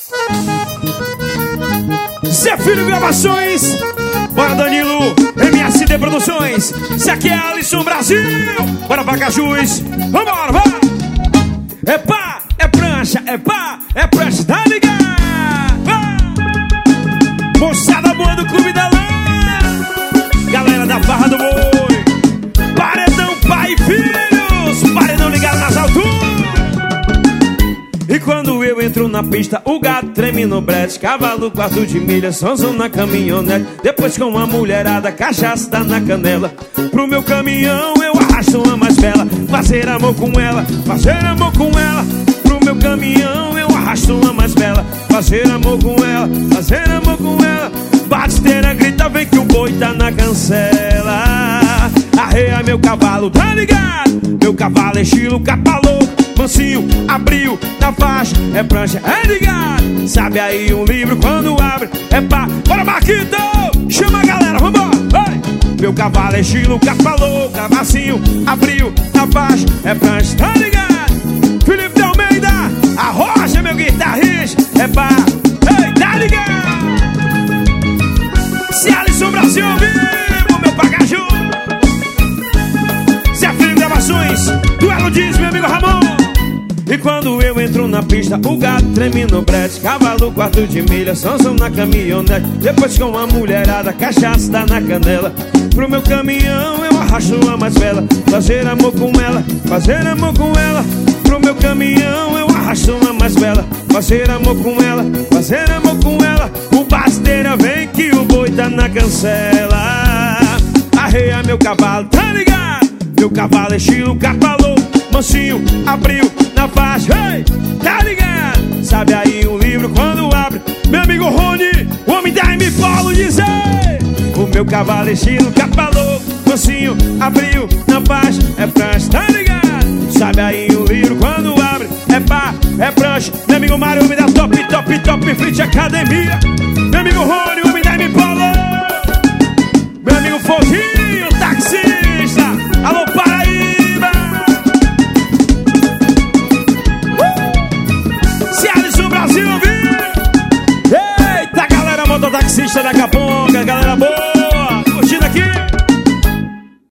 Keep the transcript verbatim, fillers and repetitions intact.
Zé Filho Gravações, bora Danilo, M S D Produções. Isso aqui é Alisson Brasil, bora pra Cajus, vambora, vai. É pá, é prancha, é pá, é prancha, tá ligado? Moçada boa do Clube da Lã, galera da Barra do Boi, paredão pai e filhos, paredão ligado nas alturas. E quando eu entro na pista, o gato treme no brete, cavalo quarto de milha, sonzão na caminhonete. Depois com a mulherada, cachaça tá na canela. Pro meu caminhão eu arrasto uma mais bela, fazer amor com ela, fazer amor com ela. Pro meu caminhão eu arrasto uma mais bela, fazer amor com ela, fazer amor com ela. Bateira grita, vem que o boi tá na cancela. Arreia meu cavalo, tá ligado? Meu cavalo é estilo capalô, mansinho, abriu na faixa, é prancha, é ligado. Sabe aí um livro quando abre, é pá, bora Marquito, chama a galera, vambora, vai. Meu cavalo é estilo capalô, cavacinho, abriu na faixa, é prancha, tá ligado. Felipe de Almeida, a Rocha, meu guitarrista, é pá, ei, tá ligado. Se Alisson Brasil vivo, meu Pacaju. Zé Filho Gravações, duelo diz, meu amigo Ramon. E quando eu entro na pista, o gato treme no brete, cavalo quarto de milha, sonzão na caminhonete. Depois com a mulherada, cachaça tá na canela. Pro meu caminhão eu arrasto uma mais bela, fazer amor com ela, fazer amor com ela. Pro meu caminhão eu arrasto uma mais bela, fazer amor com ela, fazer amor com ela. O basteira vem que o boi tá na cancela. Arreia meu cavalo, tá ligado? Meu cavalo é estilo capalô, mansinho, abriu na faixa, hey, tá ligado? Sabe aí um livro quando abre, meu amigo Rony, o homem da M Polo diz, hey. O meu cavalo é estilo capalô, mansinho, abriu na faixa, é prancha, tá ligado? Sabe aí um livro quando abre, é pá, é prancha. Meu amigo Mário, me dá top, top, top, frente academia. Meu amigo Rony,